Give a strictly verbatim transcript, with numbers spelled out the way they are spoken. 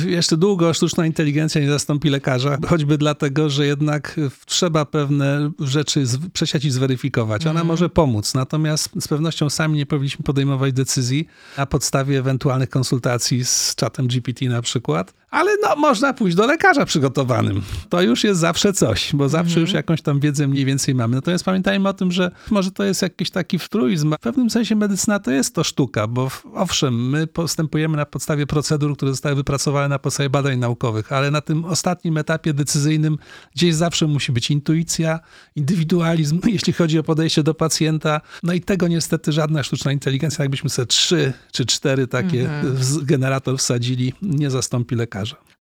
jeszcze długo sztuczna inteligencja nie zastąpi lekarza, choćby dlatego, że jednak trzeba pewne rzeczy z, przesiać i zweryfikować. Ona mm. może pomóc, natomiast z pewnością sami nie powinniśmy podejmować decyzji na podstawie ewentualnych konsultacji z czatem G P T na przykład, ale no, można pójść do lekarza przygotowanym. To już jest zawsze coś, bo zawsze mm. już jakąś tam wiedzę mniej więcej mamy. Natomiast pamiętajmy o tym, że może to jest jakiś taki truizm. W pewnym sensie medycyna to jest to sztuka, bo owszem, my postępujemy na podstawie procedur, które zostały wypracowane na podstawie badań naukowych, ale na tym ostatnim etapie decyzyjnym gdzieś zawsze musi być intuicja, indywidualizm, jeśli chodzi o podejście do pacjenta. No i tego niestety żadna sztuczna inteligencja, jakbyśmy sobie trzy czy cztery takie mm-hmm. generator wsadzili, nie zastąpi lekarza.